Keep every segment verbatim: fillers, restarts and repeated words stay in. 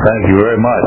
Thank you very much.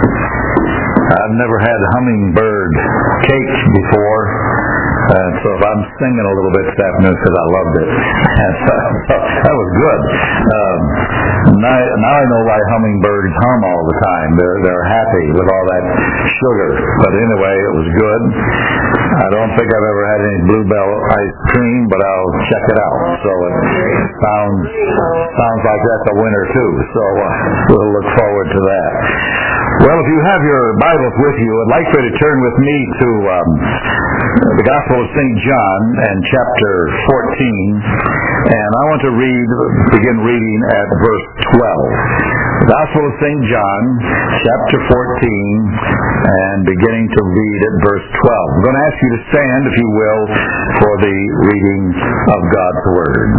I've never had hummingbird cake before, uh, so if I'm singing a little bit this afternoon because I loved it. And so, so that was good. Um, now, now I know why hummingbirds hum all the time. They're they're happy with all that sugar. But anyway, it was good. I don't think I've ever had any Bluebell ice cream, but I'll check it out. So it sounds sounds like that's a winner too. So uh, we'll look forward to that. Well, if you have your Bibles with you, I'd like for you to turn with me to um, the Gospel of Saint John and chapter fourteen, and I want to read, begin reading at verse twelve. The Gospel of Saint John, chapter fourteen, and beginning to read at verse twelve. I'm going to ask you to stand, if you will, for the reading of God's Word.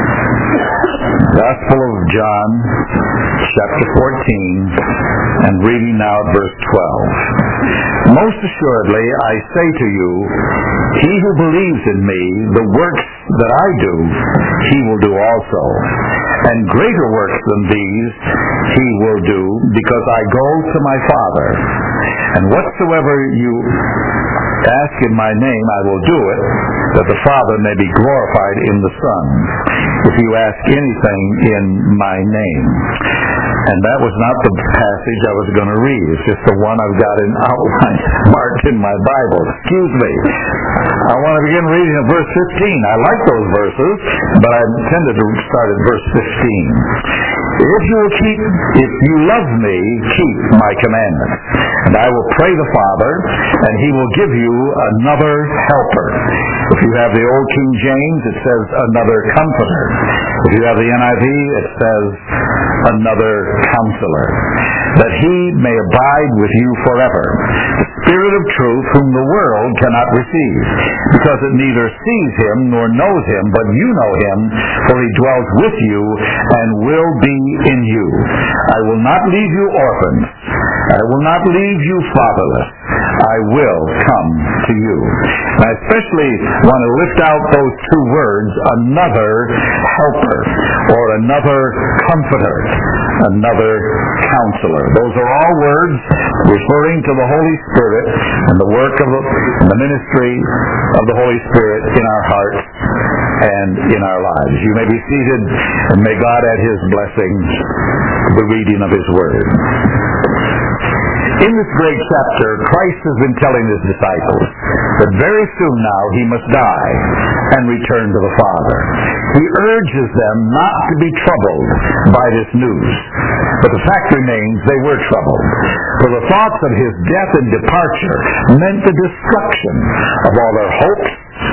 Gospel of John, chapter fourteen, and reading now at verse twelve. Most assuredly, I say to you, he who believes in me, the works that I do, he will do also. And greater works than these he will do, because I go to my Father. And whatsoever you ask in my name, I will do it, that the Father may be glorified in the Son, if you ask anything in my name. And that was not the passage I was going to read. It's just the one I've got in outline marked in my Bible. Excuse me. I want to begin reading at verse fifteen. I like those verses, but I intended to start at verse fifteen. If you will keep, if you love me, keep my commandments. And I will pray the Father, and he will give you another helper. If you have the old King James, it says another comforter. If you have the N I V, it says another counselor, that he may abide with you forever. The Spirit of truth, whom the world cannot receive, because it neither sees him nor knows him, but you know him, for he dwells with you and will be in you. I will not leave you orphans. I will not leave you fatherless. I will come to you. And I especially want to lift out those two words, another helper, or another comforter, another counselor. Those are all words referring to the Holy Spirit and the work of the, and the ministry of the Holy Spirit in our hearts and in our lives. You may be seated, and may God add his blessing to the reading of his word. In this great chapter, Christ has been telling his disciples that very soon now he must die and return to the Father. He urges them not to be troubled by this news. But the fact remains they were troubled. For the thoughts of his death and departure meant the destruction of all their hopes,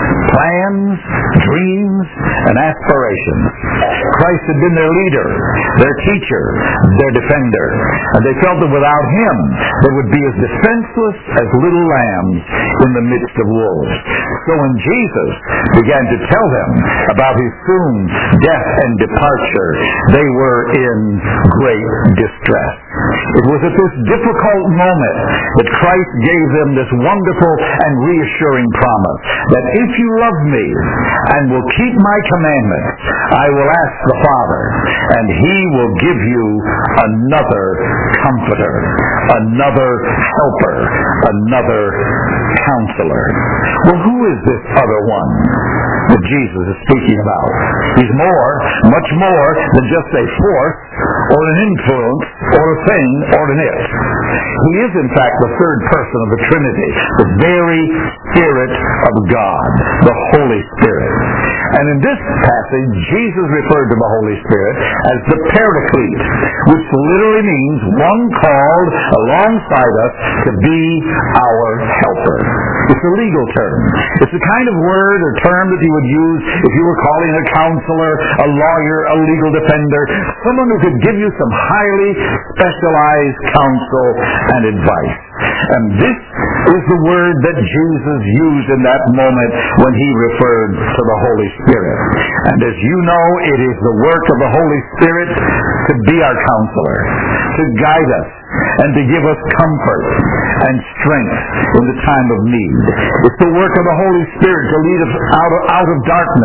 plans, dreams, and aspirations. Christ had been their leader, their teacher, their defender, and they felt that without him they would be as defenseless as little lambs in the midst of wolves. So when Jesus began to tell them about his soon death and departure, they were in great distress. It was at this difficult moment that Christ gave them this wonderful and reassuring promise, that if you love me and will keep my commandments, I will ask the Father, and he will give you another comforter, another helper, another counselor. Well, who is this other one that Jesus is speaking about? He's more, much more than just a force or an influence or a thing or an it. He is, in fact, the third person of the Trinity, the very Spirit of God, the Holy Spirit. And in this passage, Jesus referred to the Holy Spirit as the Paraclete, which literally means one called alongside us to be our helper. It's a legal term. It's the kind of word or term that you would use if you were calling a counselor, a lawyer, a legal defender, someone who could give you some highly specialized counsel and advice. And this is the word that Jesus used in that moment when he referred to the Holy Spirit. And as you know, it is the work of the Holy Spirit to be our counselor, to guide us, and to give us comfort and strength in the time of need. It's the work of the Holy Spirit to lead us out of, out of darkness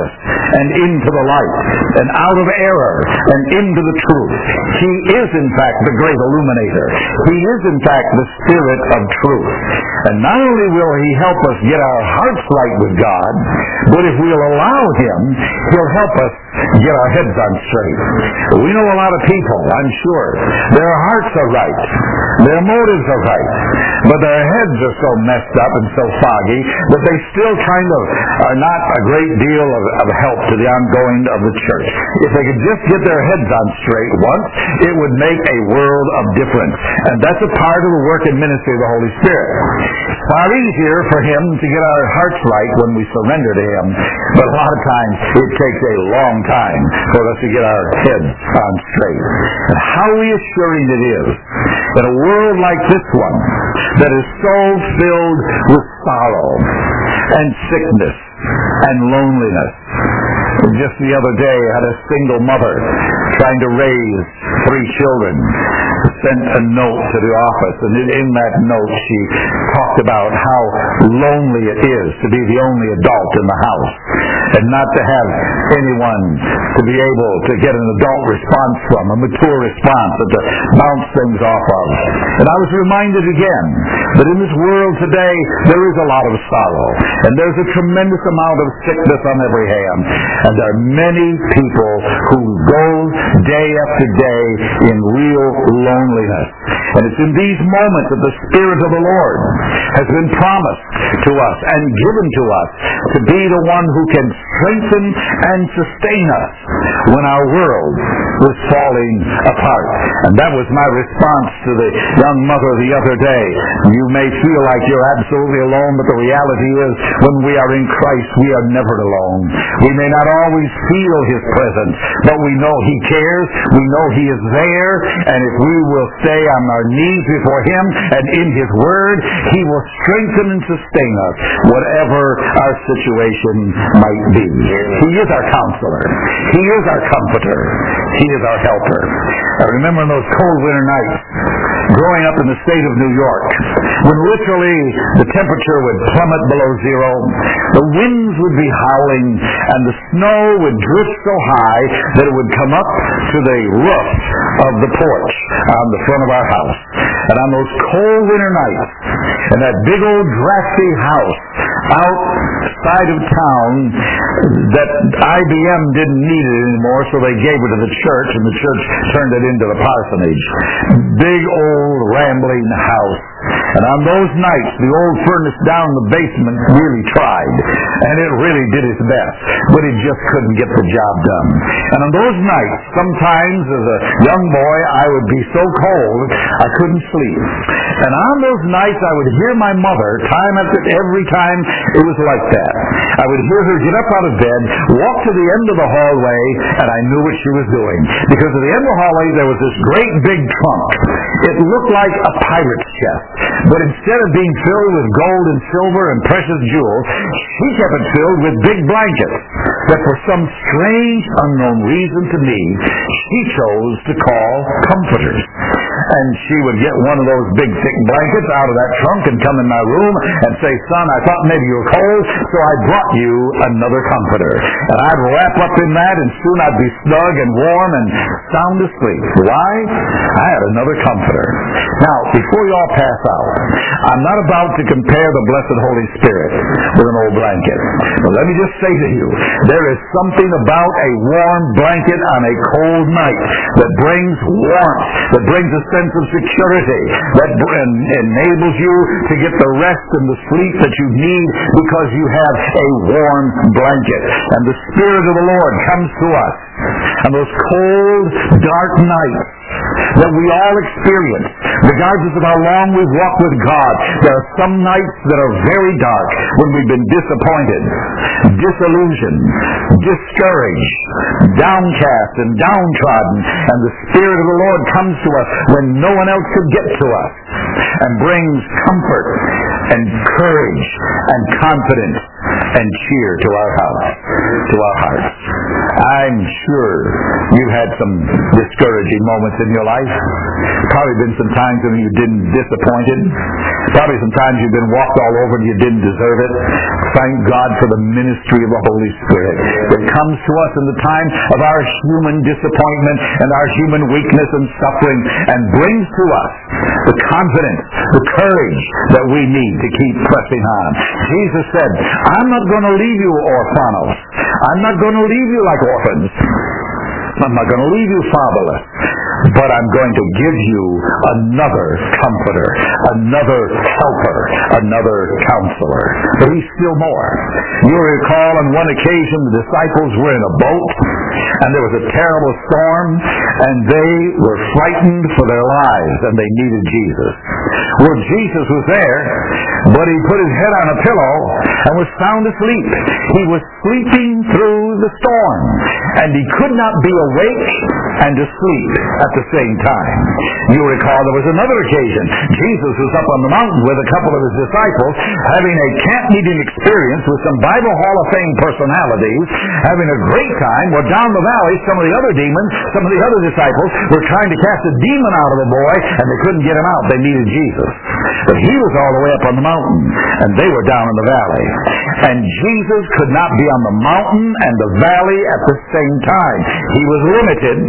and into the light, and out of error and into the truth. He is, in fact, the great illuminator. He is, in fact, the Spirit of truth. And not only will He help us get our hearts right with God, but if we'll allow Him, He'll help us get our heads on straight. We know a lot of people, I'm sure, their hearts are right, their motives are right, but their heads are so messed up and so foggy that they still kind of are not a great deal of, of help to the ongoing of the church. If they could just get their heads on straight once, it would make a world of difference. And that's a part of the work and ministry of the Holy Spirit. It's far easier for Him to get our hearts right when we surrender to Him, but a lot of times it takes a long time for us to get our heads on straight. And how reassuring it is that a world like this one, that is so filled with sorrow and sickness and loneliness. Just the other day, I had a single mother trying to raise three children, sent a note to the office, and in that note she talked about how lonely it is to be the only adult in the house and not to have anyone to be able to get an adult response from, a mature response, and to bounce things off of. And I was reminded again that in this world today there is a lot of sorrow, and there's a tremendous amount of sickness on every hand, and there are many people who go day after day in real loneliness. And it's in these moments that the Spirit of the Lord has been promised to us and given to us to be the one who can strengthen and sustain us when our world was falling apart. And that was my response to the young mother the other day. You may feel like you're absolutely alone, but the reality is when we are in Christ, we are never alone. We may not always feel His presence, but we know He cares, we know He is there, and if we will stay on our knees before Him and in His Word, He will strengthen and sustain us, whatever our situation might be. He is our counselor. He is our comforter. He is our helper. I remember in those cold winter nights, growing up in the state of New York, when literally the temperature would plummet below zero, the winds would be howling, and the snow would drift so high that it would come up to the roof of the porch on the front of our house. And on those cold winter nights, in that big old drafty house outside of town, that I B M didn't need it anymore, so they gave it to the church, and the church turned it into the parsonage. Big old rambling house. And on those nights, the old furnace down in the basement really tried, and it really did its best, but it just couldn't get the job done. And on those nights, sometimes as a young boy, I would be so cold I couldn't sleep. And on those nights, I would hear my mother, time after every time it was like that. I would hear her get up out of bed, walk to the end of the hallway, and I knew what she was doing. Because at the end of the hallway, there was this great big trunk. It looked like a pirate's chest. But instead of being filled with gold and silver and precious jewels, she kept it filled with big blankets that for some strange, unknown reason to me, she chose to call comforters. And she would get one of those big thick blankets out of that trunk and come in my room and say, "Son, I thought maybe you were cold, so I brought you another comforter." And I'd wrap up in that, and soon I'd be snug and warm and sound asleep. Why? I had another comforter. Now, before you all pass out, I'm not about to compare the blessed Holy Spirit with an old blanket. But let me just say to you, there is something about a warm blanket on a cold night that brings warmth, that brings a sense of security, that enables you to get the rest and the sleep that you need because you have a warm blanket. And the Spirit of the Lord comes to us on those cold, dark nights that we all experience, regardless of how long we've walked with God. There are some nights that are very dark when we've been disappointed, disillusioned, discouraged, downcast, and downtrodden, and the Spirit of the Lord comes to us when no one else could get to us and brings comfort and courage and confidence and cheer to our house, to our hearts. I'm sure you've had some discouraging moments in your life. Probably been some times when you've been disappointed. Probably sometimes you've been walked all over and you didn't deserve it. Thank God for the ministry of the Holy Spirit. It comes to us in the time of our human disappointment and our human weakness and suffering, and brings to us the confidence, the courage that we need to keep pressing on. Jesus said, I'm not going to leave you orphanos. I'm not going to leave you like orphans. I'm not going to leave you fatherless, but I'm going to give you another comforter, another helper, another counselor. But he's still more. You recall on one occasion the disciples were in a boat, and there was a terrible storm, and they were frightened for their lives, and they needed Jesus. Well, Jesus was there, but he put his head on a pillow and was sound asleep. He was sleeping through the storm, and he could not be awake and asleep at the same time. You recall there was another occasion. Jesus was up on the mountain with a couple of his disciples, having a camp-meeting experience with some Bible Hall of Fame personalities, having a great time. Well, down the valley, some of the other demons, some of the other disciples were trying to cast a demon out of a boy, and they couldn't get him out. They needed Jesus. But he was all the way up on the mountain, and they were down in the valley. And Jesus could not be on the mountain and the valley at the same time. He was limited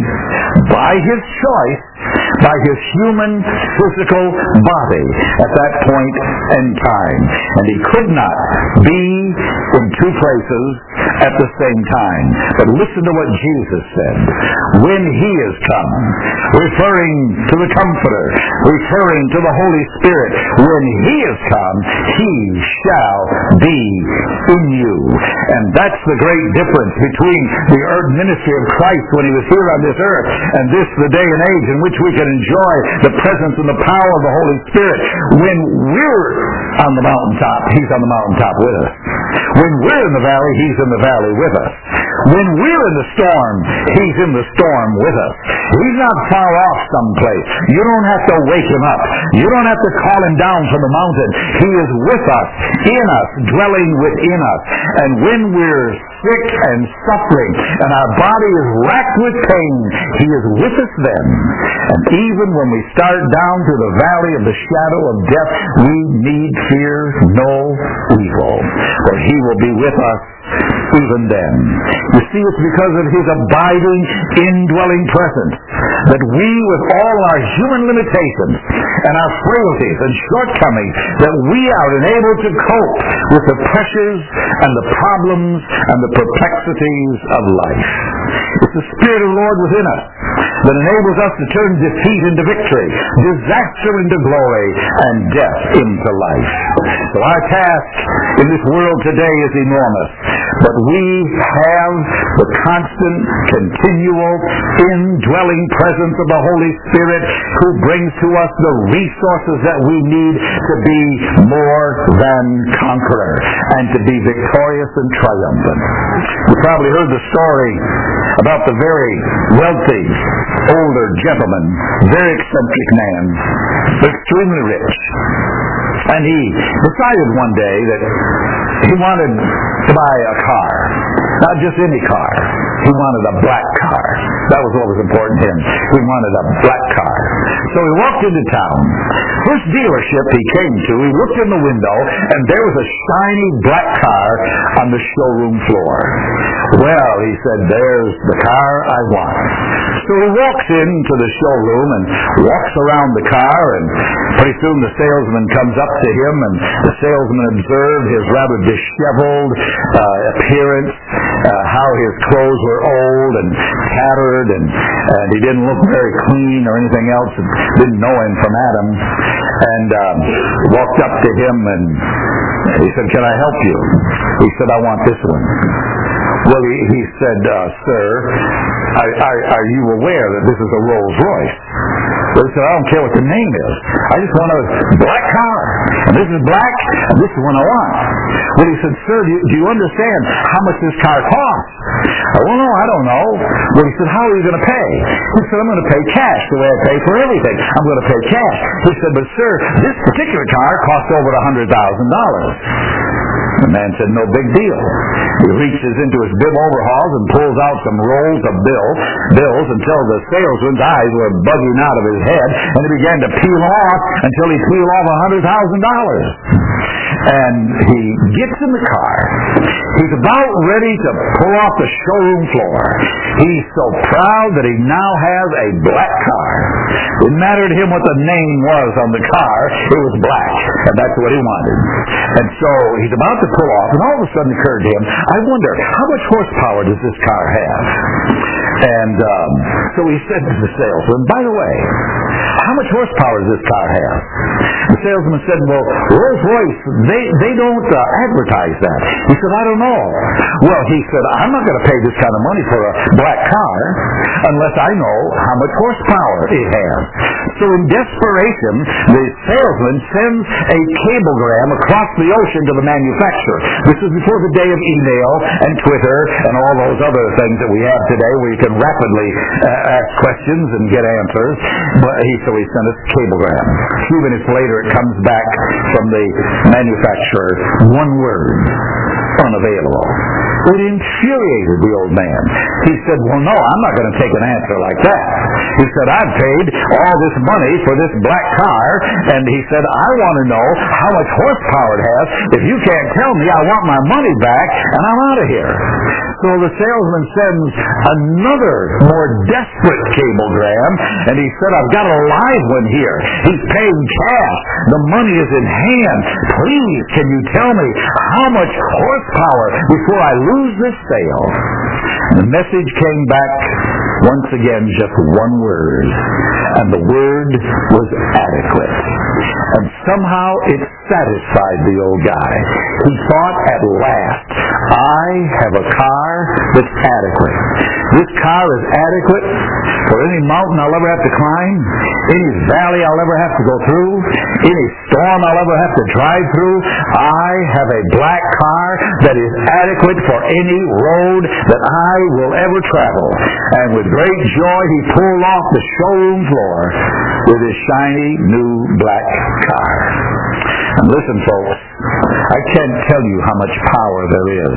by his choice, by his human physical body at that point in time. And he could not be in two places at the same time. But listen to what Jesus said. When he is come, referring to the Comforter, referring to the Holy Spirit, when he is come, he shall be in you. And that's the great difference between the earth ministry of Christ when he was here on this earth, and this the day and age in which we can enjoy the presence and the power of the Holy Spirit. When we're on the mountaintop, he's on the mountaintop with us. When we're in the valley, he's in the valley with us. When we're in the storm, he's in the storm with us. He's not far off someplace. You don't have to wake him up. You don't have to call him down from the mountain. He is with us, in us, dwelling within us. And when we're sick and suffering, and our body is racked with pain, he is with us then. And even when we start down to the valley of the shadow of death, we need fear no evil, for he will be with us even then. You see, it's because of his abiding, indwelling presence that we, with all our human limitations and our frailties and shortcomings, that we are enabled to cope with the pressures and the problems and the perplexities of life. It's the Spirit of the Lord within us that enables us to turn defeat into victory, disaster into glory, and death into life. So our task in this world today is enormous, but we have the constant, continual, indwelling presence of the Holy Spirit, who brings to us the resources that we need to be more than conqueror and to be victorious and triumphant. You probably heard the story about the very wealthy older gentleman, very eccentric man, but extremely rich. And he decided one day that he wanted to buy a car. Not just any car. He wanted a black car. That was what was important to him. He wanted a black car. So he walked into town. First dealership he came to, he looked in the window, and there was a shiny black car on the showroom floor. Well, he said, there's the car I want. So he walks into the showroom and walks around the car, and pretty soon the salesman comes up to him, and the salesman observed his rather disheveled uh, appearance, uh, how his clothes were old and tattered, and, and he didn't look very clean or anything else, and didn't know him from Adam, and um, walked up to him and he said, can I help you? He said, I want this one. Well, he, he said, uh, sir, are, are, are you aware that this is a Rolls Royce? Well, he said, I don't care what the name is. I just want a black car. And this is black, and this is one I want. Well, he said, sir, do you, do you understand how much this car costs? I, well, no, I don't know. Well, he said, how are you going to pay? He said, I'm going to pay cash the way I pay for everything. I'm going to pay cash. He said, but sir, this particular car costs over one hundred thousand dollars. The man said, no big deal. He reaches into his bib overalls and pulls out some rolls of bill, bills until the salesman's eyes were bugging out of his head, and he began to peel off until he peeled off one hundred thousand dollars. And he gets in the car. He's about ready to pull off the showroom floor. He's so proud that he now has a black car. It mattered to him what the name was on the car. It was black, and that's what he wanted. And so he's about to pull off, and all of a sudden it occurred to him, I wonder, how much horsepower does this car have? And um, so he said to the salesman, by the way, how much horsepower does this car have? The salesman said, well, Rolls-Royce, they, they don't uh, advertise that. He said, I don't know. Well, he said, I'm not going to pay this kind of money for a black car unless I know how much horsepower it has. So in desperation, the salesman sends a cablegram across the ocean to the manufacturer. This is before the day of email and Twitter and all those other things that we have today where you can rapidly uh, ask questions and get answers. But he, so he sent us a cablegram. A few minutes later, it comes back from the manufacturer, one word, unavailable. It infuriated the old man. He said, well, no, I'm not going to take an answer like that. He said, I've paid all this money for this black car, and he said, I want to know how much horsepower it has. If you can't tell me, I want my money back, and I'm out of here. So the salesman sends another, more desperate cablegram, and he said, I've got a live one here. He's paying cash. The money is in hand. Please, can you tell me how much horsepower before I lose this sale? The message came back once again, just one word, and the word was adequate. And somehow it satisfied the old guy. He thought, at last, I have a car that's adequate. This car is adequate for any mountain I'll ever have to climb, any valley I'll ever have to go through, any storm I'll ever have to drive through. I have a black car that is adequate for any road that I will ever travel. And with great joy, he pulled off the showroom floor with his shiny new black car. And listen, folks, I can't tell you how much power there is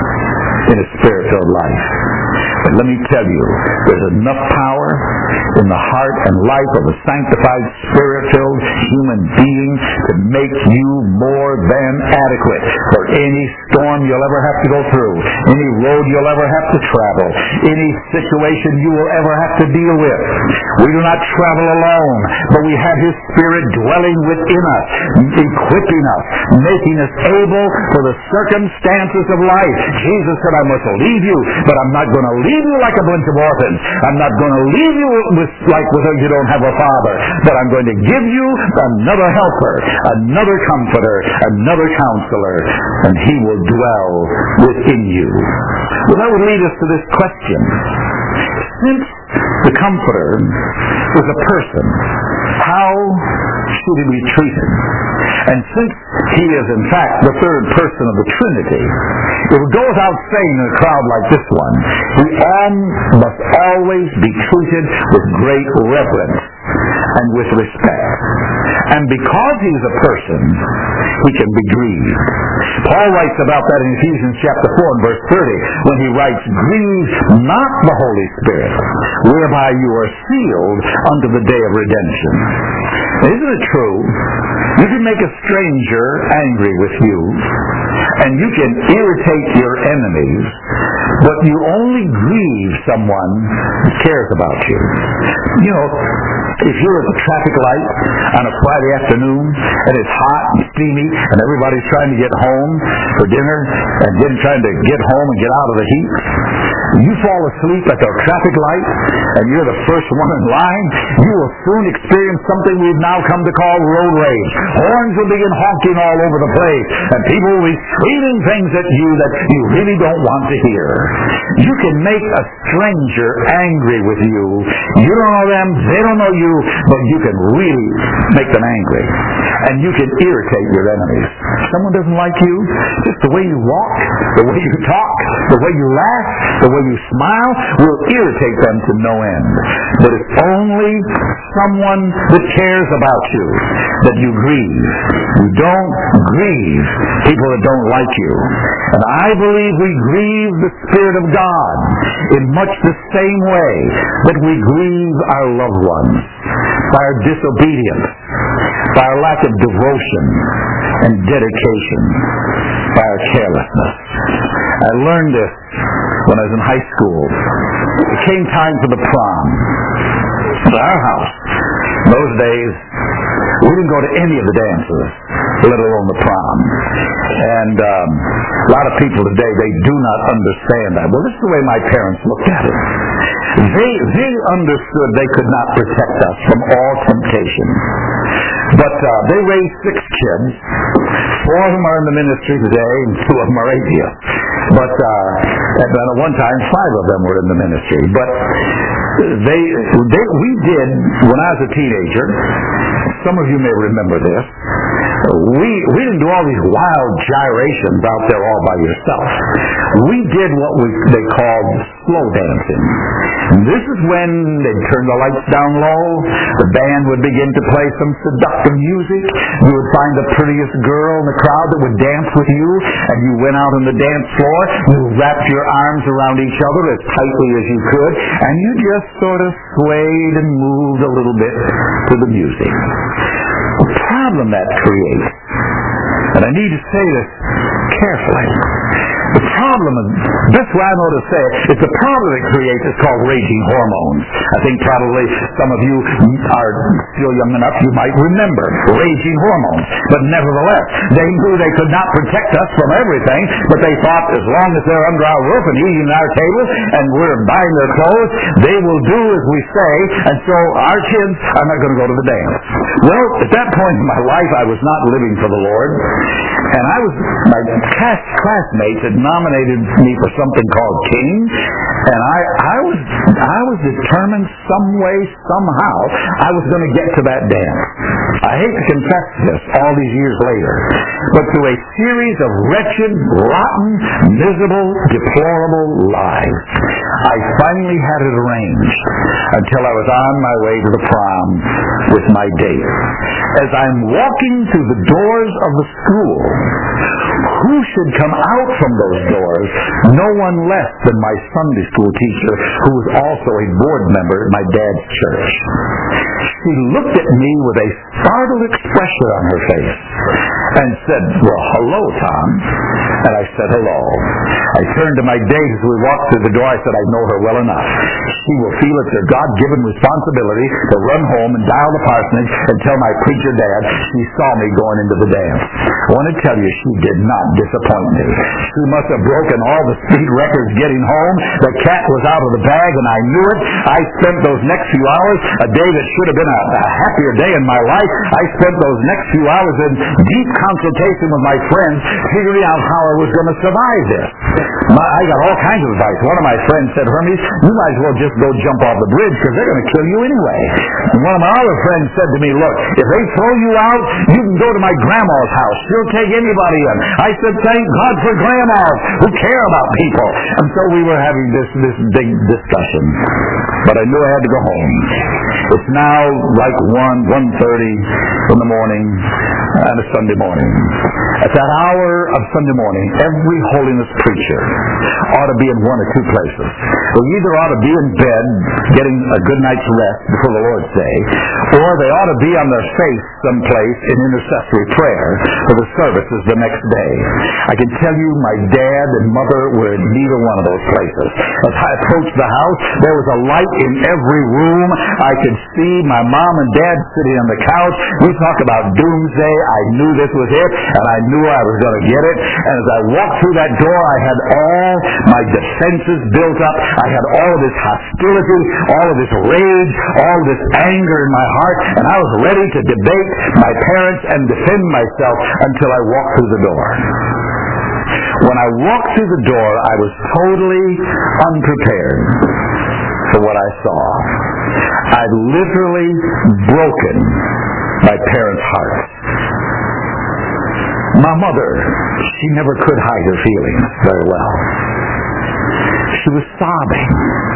in a spirit-filled life. But let me tell you, there's enough power in the heart and life of a sanctified, spirit-filled human being to make you more than adequate for any storm you'll ever have to go through, any road you'll ever have to travel, any situation you will ever have to deal with. We do not travel alone, but we have His Spirit dwelling within us, equipping us, making us able for the circumstances of life. Jesus said, I must leave you, but I'm not going to leave you like a bunch of orphans. I'm not going to leave you with, like with you don't have a father, but I'm going to give you another helper, another comforter, another counselor, and He will dwell within you. Well, that would lead us to this question. Since the Comforter is a person, how should He be treated? And since He is, in fact, the third person of the Trinity, it would go without saying in a crowd like this one, He must always be treated with great reverence and with respect. And because He's a person, He can be grieved. Paul writes about that in Ephesians chapter four and verse thirty, when he writes, grieve not the Holy Spirit, whereby you are sealed unto the day of redemption. Now, isn't it true? You can make a stranger angry with you, and you can irritate your enemies, but you only grieve someone who cares about you. You know, if you're at the traffic light on a Friday afternoon, and it's hot and steamy, and everybody's trying to get home for dinner, and then trying to get home and get out of the heat, you fall asleep at the traffic light, and you're the first one in line, you will soon experience something we've now come to call road rage. Horns will begin honking all over the place, and people will be screaming things at you that you really don't want to hear. You can make a stranger angry with you. You don't know them, they don't know you, you, but you can really make them angry. And you can irritate your enemies. If someone doesn't like you, just the way you walk, the way you talk, the way you laugh, the way you smile will irritate them to no end. But it's only someone that cares about you that you grieve. You don't grieve people that don't like you. And I believe we grieve the Spirit of God in much the same way that we grieve our loved ones by our disobedience, by our lack of devotion and dedication, by our carelessness. I learned this when I was in high school. It came time for the prom. At our house, in those days, we didn't go to any of the dances, let alone the prom. And um, a lot of people today, they do not understand that. Well, this is the way my parents looked at it. They, they understood they could not protect us from all temptation. But uh, they raised six kids. Four of them are in the ministry today, and two of them are atheists. But uh, at one time, five of them were in the ministry. But they, they, we did, when I was a teenager, some of you may remember this, we, we didn't do all these wild gyrations out there all by yourself. We did what we, they called slow dancing. And this is when they'd turn the lights down low, the band would begin to play some seductive music, you would find the prettiest girl in the crowd that would dance with you, and you went out on the dance floor, you wrapped your arms around each other as tightly as you could, and you just sort of swayed and moved a little bit to the music. The problem that creates, and I need to say this carefully, the problem, the best way I know to say it, is the problem it creates is called raging hormones. I think probably some of you are still young enough, you might remember raging hormones. But nevertheless, they knew they could not protect us from everything, but they thought as long as they're under our roof and eating our table and we're buying their clothes, they will do as we say, and so our kids are not going to go to the dance. Well, at that point in my life, I was not living for the Lord, and I was, my class, classmates had nominated me for something called King, and I, I was I was determined some way, somehow, I was going to get to that dance. I hate to confess this all these years later, but through a series of wretched, rotten, miserable, deplorable lives, I finally had it arranged until I was on my way to the prom with my date. As I'm walking through the doors of the school, who should come out from those doors? No one less than my Sunday school teacher, who was also a board member at my dad's church. She looked at me with a startled expression on her face and said, "Well, hello, Tom." And I said, "Hello." I turned to my date as we walked through the door. I said, "I know her well enough. She will feel it's her God-given responsibility to run home and dial the parsonage and tell my preacher dad she saw me going into the dance." I want to tell you, she did not disappoint me. She must have broken all the speed records getting home. The cat was out of the bag, and I knew it. I spent those next few hours, a day that should have been a, a happier day in my life, I spent those next few hours in deep consultation with my friends, figuring out how I was going to survive this. My, I got all kinds of advice. One of my friends said, "Hermes, you might as well just go jump off the bridge because they're going to kill you anyway." And one of my other friends said to me, "Look, if they throw you out, you can go to my grandma's house. She'll take anybody in." I said, "Thank God for grandmas who care about people." And so we were having this, this big discussion. But I knew I had to go home. It's now like one, one thirty in the morning on a Sunday morning. At that hour of Sunday morning, every holiness preacher ought to be in one or two places. They either ought to be in bed getting a good night's rest before the Lord's Day, or they ought to be on their face someplace in intercessory prayer for the services the next day. I can tell you my dad and mother were in neither one of those places. As I approached the house, there was a light in every room. I could see my mom and dad sitting on the couch. We talk about doomsday. I knew this was it, and I knew I was going to get it. And as I walked through that door, I had all my defenses built up. I had all of this hostility, all of this rage, all of this anger in my heart, and I was ready to debate my parents and defend myself until I walked through the door. When I walked through the door, I was totally unprepared. for what I saw. I've literally broken my parents' hearts. My mother, she never could hide her feelings very well. She was sobbing.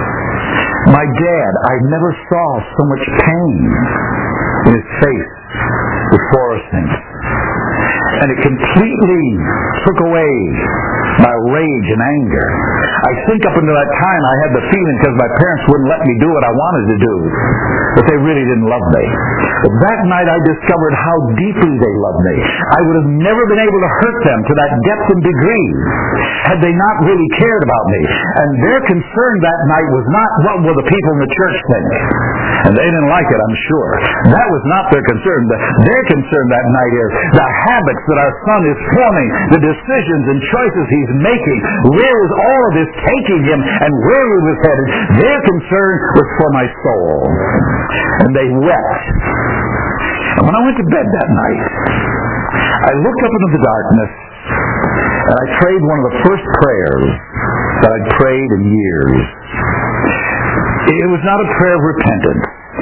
My dad, I never saw so much pain in his face with fluorescence. And it completely took away my rage and anger. I think up until that time I had the feeling, because my parents wouldn't let me do what I wanted to do, that they really didn't love me. But that night I discovered how deeply they loved me. I would have never been able to hurt them to that depth and degree had they not really cared about me. And their concern that night was not what will the people in the church think. And they didn't like it, I'm sure. That was not their concern. Their concern that night is the habits that our son is forming, the decisions and choices he's making. Where is all of this taking him and where he was headed? Their concern was for my soul. And they wept. And when I went to bed that night, I looked up into the darkness and I prayed one of the first prayers that I'd prayed in years. It was not a prayer of repentance,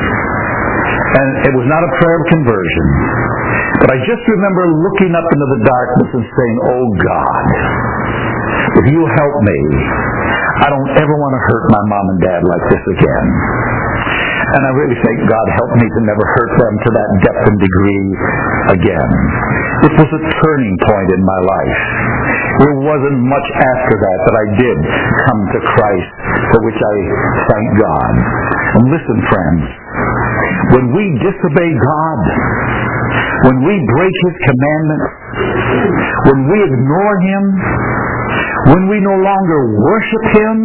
and it was not a prayer of conversion, but I just remember looking up into the darkness and saying, "Oh God, if you help me, I don't ever want to hurt my mom and dad like this again." And I really think God helped me to never hurt them to that depth and degree again. It was a turning point in my life. It wasn't much after that that I did come to Christ, for which I thank God. And listen, friends, when we disobey God, when we break His commandments, when we ignore Him, when we no longer worship Him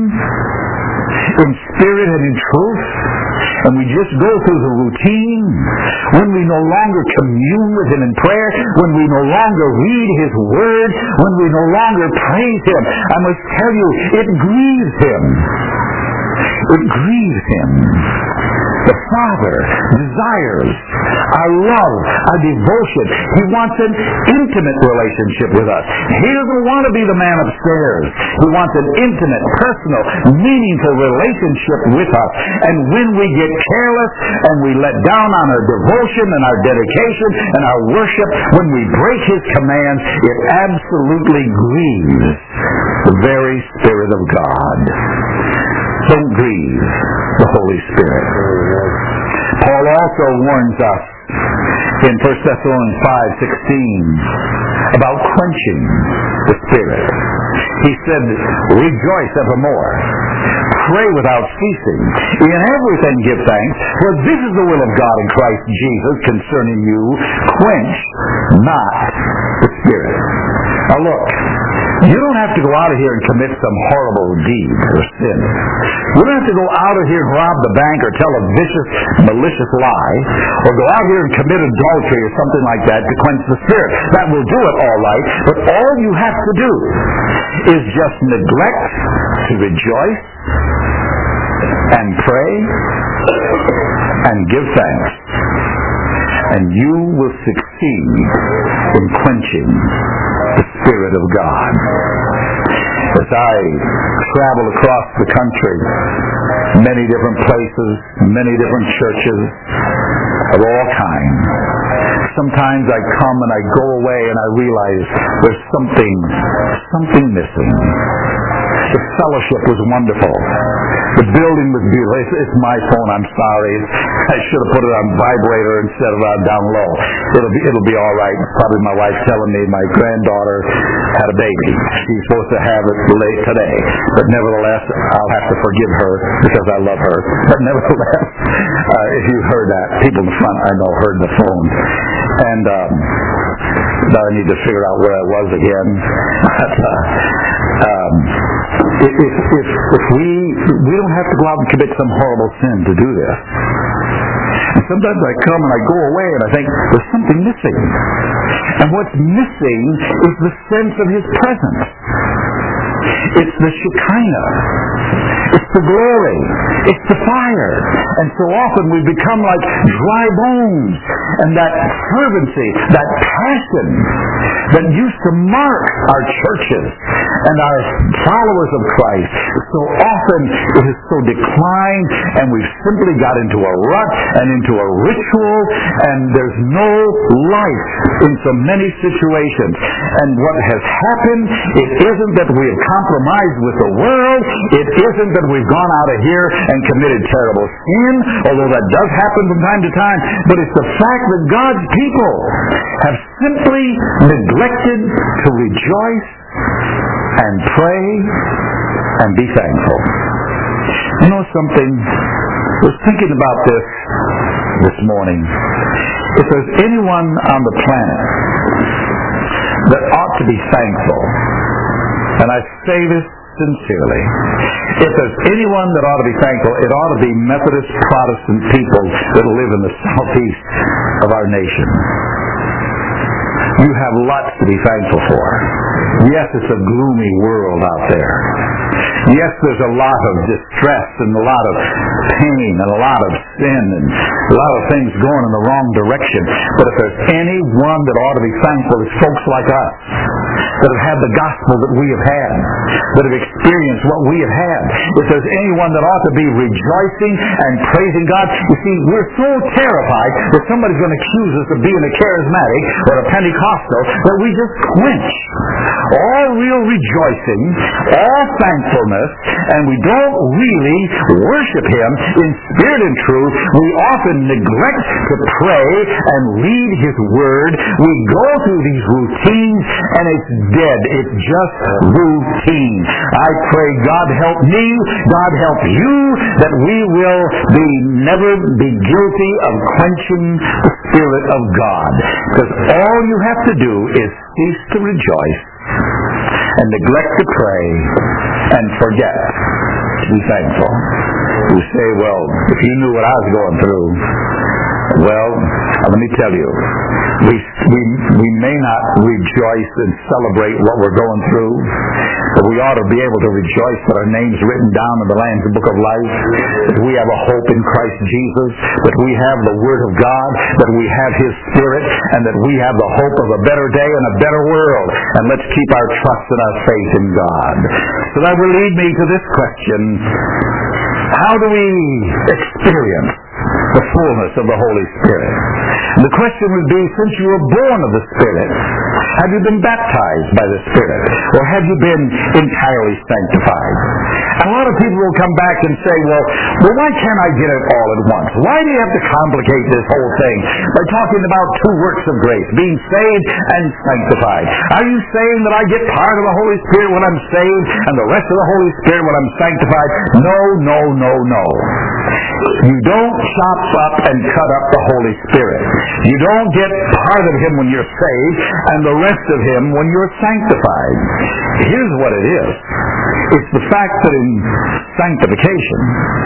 in spirit and in truth, and we just go through the routine, when we no longer commune with Him in prayer, when we no longer read His Word, when we no longer praise Him, I must tell you, it grieves Him. It grieves Him. The Father desires our love, our devotion. He wants an intimate relationship with us. He doesn't want to be the man upstairs. He wants an intimate, personal, meaningful relationship with us. And when we get careless and we let down on our devotion and our dedication and our worship, when we break His commands, it absolutely grieves the very Spirit of God. Don't grieve the Holy Spirit. Paul also warns us in First Thessalonians five sixteen about quenching the Spirit. He said, "Rejoice evermore. Pray without ceasing. In everything give thanks, for this is the will of God in Christ Jesus concerning you. Quench not the Spirit." Now look, you don't have to go out of here and commit some horrible deed or sin. You don't have to go out of here and rob the bank or tell a vicious, malicious lie, or go out here and commit adultery or something like that to quench the Spirit. That will do it all right, but all you have to do is just neglect to rejoice and pray and give thanks, and you will succeed in quenching the Spirit of God. As I travel across the country, many different places, many different churches of all kinds, sometimes I come and I go away and I realize there's something, something missing. The fellowship was wonderful. The building was beautiful. It's, it's my phone. I'm sorry. I should have put it on vibrator instead of on down low. It'll be it'll be all right. Probably my wife telling me my granddaughter had a baby. She's supposed to have it late today, but nevertheless, I'll have to forgive her because I love her. But nevertheless, uh, if you heard that, people in the front I know heard the phone, and um, now I need to figure out where I was again. But, uh, um, if, if, if, if we we don't have to go out and commit some horrible sin to do this. And sometimes I come and I go away and I think there's something missing. And what's missing is the sense of His presence. It's the Shekinah. It's the glory. It's the fire. And so often we become like dry bones. And that fervency, that passion that used to mark our churches and our followers of Christ, so often it has so declined, and we've simply got into a rut and into a ritual, and there's no life in so many situations. And what has happened, it isn't that we have compromised with the world, it isn't that we've gone out of here and committed terrible sin, although that does happen from time to time, but it's the fact that God's people have simply neglected to rejoice and pray and be thankful. You know something? I was thinking about this this morning. If there's anyone on the planet that ought to be thankful, and I say this sincerely, if there's anyone that ought to be thankful, it ought to be Methodist Protestant people that live in the southeast of our nation. You have lots to be thankful for. Yes, it's a gloomy world out there. Yes, there's a lot of distress and a lot of pain and a lot of sin and a lot of things going in the wrong direction. But if there's anyone that ought to be thankful, it's folks like us that have had the gospel that we have had, that have experienced what we have had. If there's anyone that ought to be rejoicing and praising God, you see, we're so terrified that somebody's going to accuse us of being a charismatic or a Pentecostal that we just quench all real rejoicing, all thankfulness, and we don't really worship Him in spirit and truth. We often neglect to pray and read His Word. We go through these routines, and it's dead. It's just routine. I pray God help me, God help you, that we will be never be guilty of quenching the Spirit of God. Because all you have to do is cease to rejoice and neglect to pray and forget to be thankful. You say, well, if you knew what I was going through, well, let me tell you, we, we, we may not rejoice and celebrate what we're going through, but we ought to be able to rejoice that our name's written down in the Lamb's Book of Life, that we have a hope in Christ Jesus, that we have the Word of God, that we have His Spirit, and that we have the hope of a better day and a better world. And let's keep our trust and our faith in God. So that will lead me to this question: how do we experience the fullness of the Holy Spirit? And the question would be, since you were born of the Spirit, have you been baptized by the Spirit? Or have you been entirely sanctified? And a lot of people will come back and say, well, well, why can't I get it all at once? Why do you have to complicate this whole thing by talking about two works of grace, being saved and sanctified? Are you saying that I get part of the Holy Spirit when I'm saved and the rest of the Holy Spirit when I'm sanctified? No, no, no, no. You don't chop up and cut up the Holy Spirit. You don't get part of Him when you're saved and the rest of Him when you're sanctified. Here's what it is. It's the fact that in sanctification,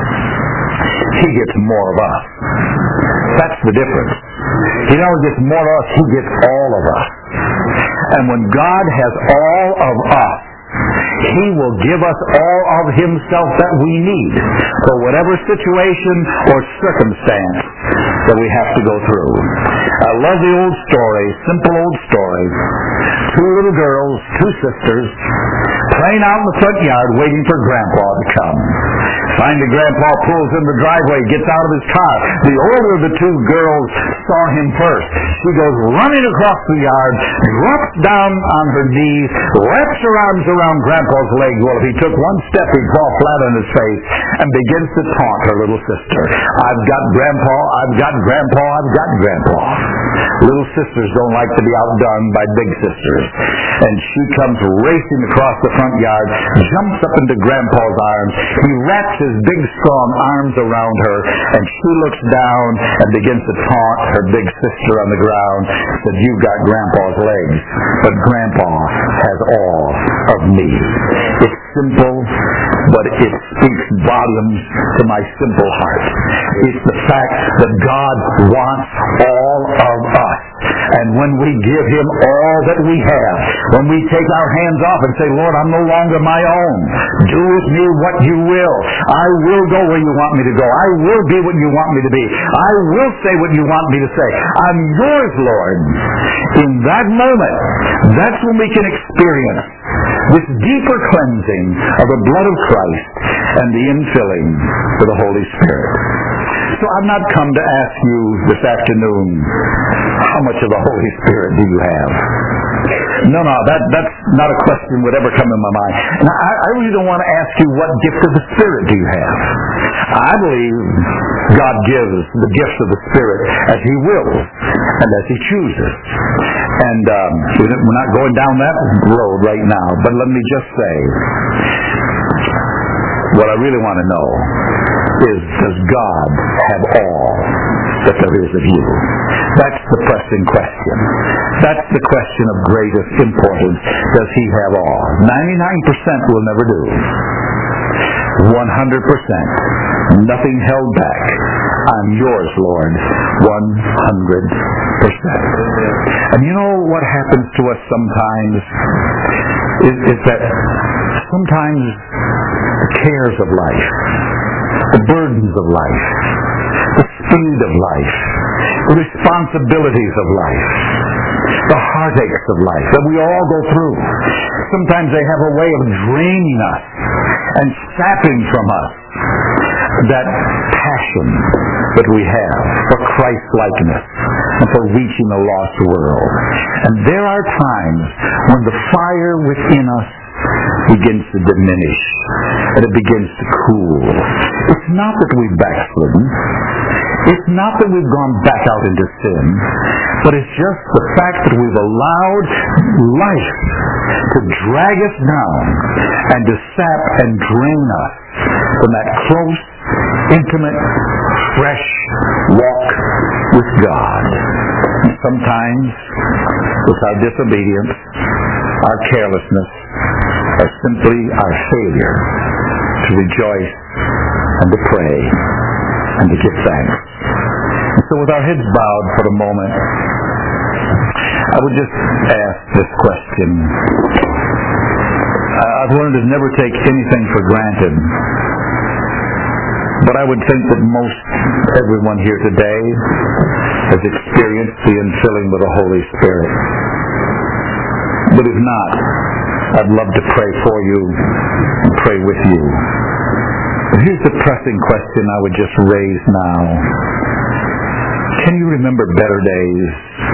He gets more of us. That's the difference. He never gets more of us, He gets all of us. And when God has all of us, He will give us all of Himself that we need for whatever situation or circumstance that we have to go through. I love the old story, simple old story. Two little girls, two sisters, playing out in the front yard waiting for Grandpa to come. Finally, Grandpa pulls in the driveway, gets out of his car. The older of the two girls saw him first. She goes running across the yard, drops down on her knees, wraps her arms around Grandpa's legs. Well, if he took one step, he'd fall flat on his face, and begins to taunt her little sister. I've got Grandpa, I've got Grandpa, I've got Grandpa. Little sisters don't like to be outdone by big sisters. And she comes racing across the front yard, jumps up into Grandpa's arms. He wraps his big, strong arms around her, and she looks down and begins to taunt her big sister on the ground. Said, you've got Grandpa's legs, but Grandpa has all of me. It's simple, but it speaks volumes to my simple heart. It's the fact that God wants all of us. And when we give Him all that we have, when we take our hands off and say, Lord, I'm no longer my own. Do with me what you will. I will go where you want me to go. I will be what you want me to be. I will say what you want me to say. I'm yours, Lord. In that moment, that's when we can experience this deeper cleansing of the blood of Christ and the infilling of the Holy Spirit. So I've not come to ask you this afternoon, how much of the Holy Spirit do you have? No, no, that, that's not a question would ever come in my mind. And I, I really don't want to ask you what gift of the Spirit do you have. I believe God gives the gifts of the Spirit as He wills and as He chooses. And um, we're not going down that road right now, but let me just say, what I really want to know is, does God have all that there is of you? That's the pressing question. That's the question of greatest importance. Does He have all? ninety-nine percent will never do. one hundred percent. Nothing held back. I'm yours, Lord. one hundred percent. And you know what happens to us sometimes is, is that sometimes the cares of life, the burdens of life, the speed of life, the responsibilities of life, the heartaches of life that we all go through, sometimes they have a way of draining us and sapping from us that passion that we have for Christ-likeness and for reaching a lost world. And there are times when the fire within us begins to diminish and it begins to cool. It's not that we've backslidden. It's not that we've gone back out into sin, but it's just the fact that we've allowed life to drag us down and to sap and drain us from that close, intimate, fresh walk with God. And sometimes with our disobedience, our carelessness, or simply our failure to rejoice and to pray and to give thanks. And so with our heads bowed for a moment, I would just ask this question. I've learned to never take anything for granted, but I would think that most everyone here today has experienced the infilling with the Holy Spirit. But if not, I'd love to pray for you and pray with you. But here's the pressing question I would just raise now. Can you remember better days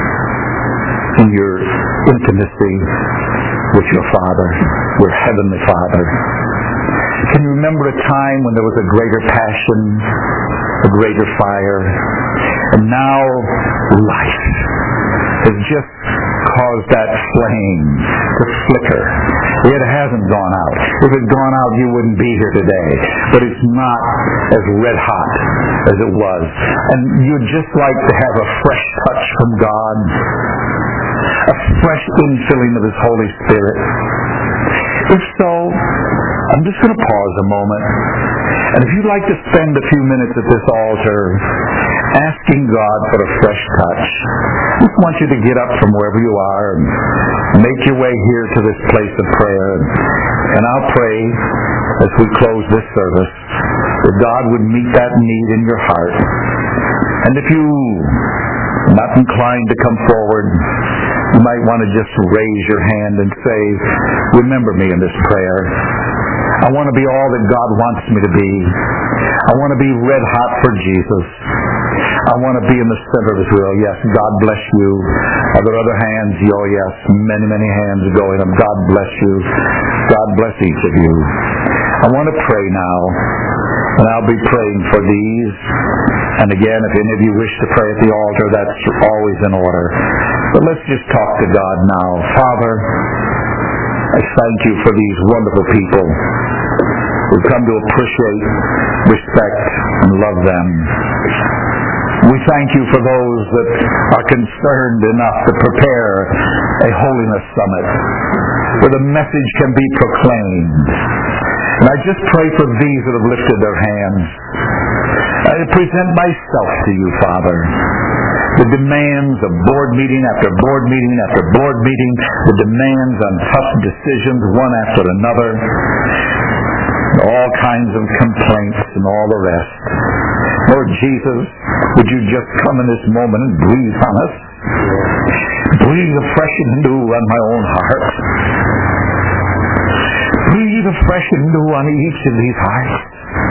in your intimacy with your Father, your Heavenly Father? Can you remember a time when there was a greater passion, a greater fire, and now life has just caused that flame to flicker? It hasn't gone out. If it had gone out, you wouldn't be here today. But it's not as red hot as it was. And you'd just like to have a fresh touch from God, a fresh infilling of His Holy Spirit. If so, I'm just going to pause a moment. And if you'd like to spend a few minutes at this altar asking God for a fresh touch, I just want you to get up from wherever you are and make your way here to this place of prayer. And I'll pray as we close this service that God would meet that need in your heart. And if you're not inclined to come forward, you might want to just raise your hand and say, remember me in this prayer. I want to be all that God wants me to be. I want to be red hot for Jesus. I want to be in the center of His will. Yes, God bless you. Are there other hands? Oh, yes, many, many hands going up. God bless you. God bless each of you. I want to pray now, and I'll be praying for these. And again, if any of you wish to pray at the altar, that's always in order. But let's just talk to God now. Father, I thank you for these wonderful people who've come to appreciate, respect, and love them. We thank you for those that are concerned enough to prepare a holiness summit where the message can be proclaimed. And I just pray for these that have lifted their hands. I present myself to you, Father. The demands of board meeting after board meeting after board meeting, the demands on tough decisions one after another, all kinds of complaints and all the rest. Lord Jesus, would you just come in this moment and breathe on us? Breathe afresh and new on my own heart. Breathe afresh and new on each of these hearts.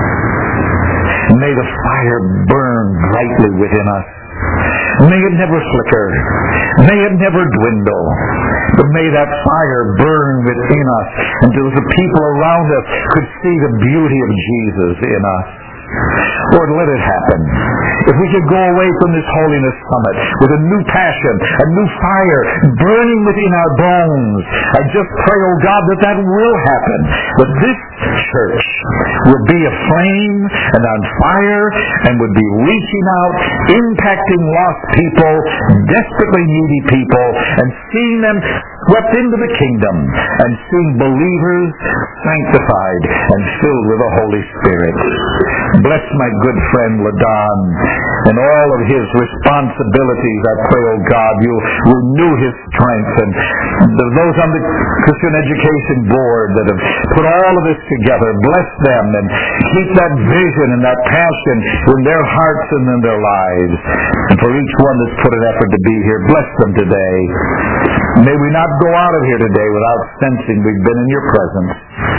May the fire burn brightly within us. May it never flicker. May it never dwindle. But may that fire burn within us until the people around us could see the beauty of Jesus in us. Lord, let it happen. If we could go away from this Holiness Summit with a new passion, a new fire burning within our bones, I just pray, oh God, that that will happen. That this church will be aflame and on fire and would be reaching out, impacting lost people, desperately needy people, and seeing them swept into the kingdom, and seeing believers sanctified and filled with the Holy Spirit. Bless my good friend Ladon and all of his responsibilities. I pray, oh God, you renew his strength, and those on the Christian Education Board that have put all of this together, bless them and keep that vision and that passion in their hearts and in their lives. And for each one that's put an effort to be here, bless them today. May we not go out of here today without sensing we've been in your presence.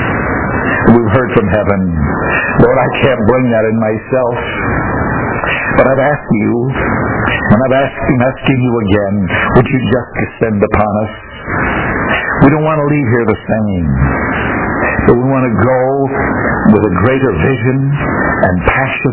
We've heard from heaven. Lord, I can't bring that in myself. But I've asked you, and I've asked, I'm asking you again, would you just descend upon us? We don't want to leave here the same. But we want to go with a greater vision and passion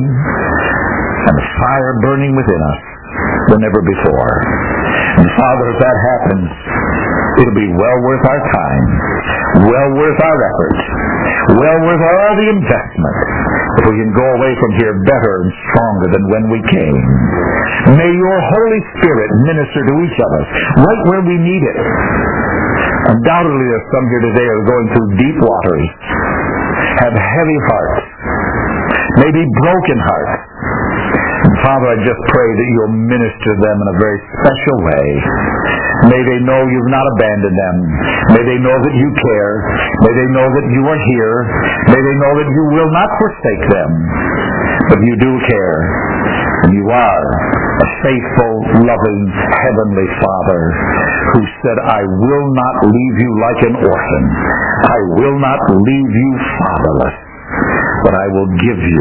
and a fire burning within us than ever before. And Father, if that happens, it'll be well worth our time, well worth our effort, well worth all the investment, if we can go away from here better and stronger than when we came. May your Holy Spirit minister to each of us right where we need it. Undoubtedly there's some here today who are going through deep waters, have heavy hearts, maybe broken hearts. And Father, I just pray that you'll minister to them in a very special way. May they know you've not abandoned them. May they know that you care. May they know that you are here. May they know that you will not forsake them. But you do care. And you are a faithful, loving, heavenly Father who said, I will not leave you like an orphan. I will not leave you fatherless. But I will give you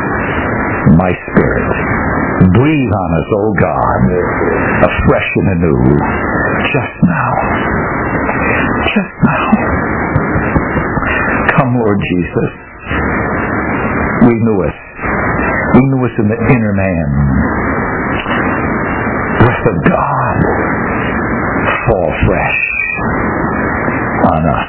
my Spirit. Breathe on us, O God, afresh and anew, just now. Just now. Come, Lord Jesus. Renew us. Renew us in the inner man. Breath of God, fall fresh on us.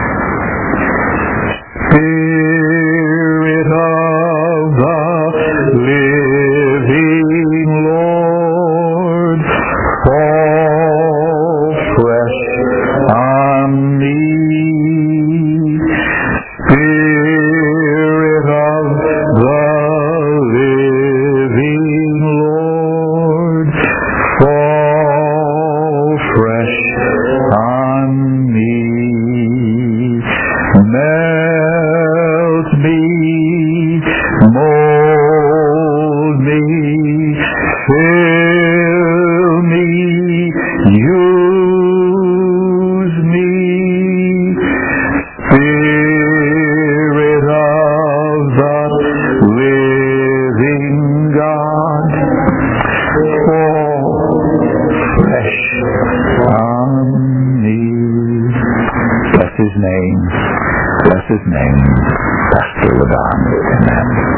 Spirit of the living Lord, fall fresh on me. Spirit of the living Lord, fall fresh on me. Melt me, mold me, fill me, use me. Spirit of the living God, fall fresh on me. Bless his name. Bless his name. Pastor Ladon. Amen.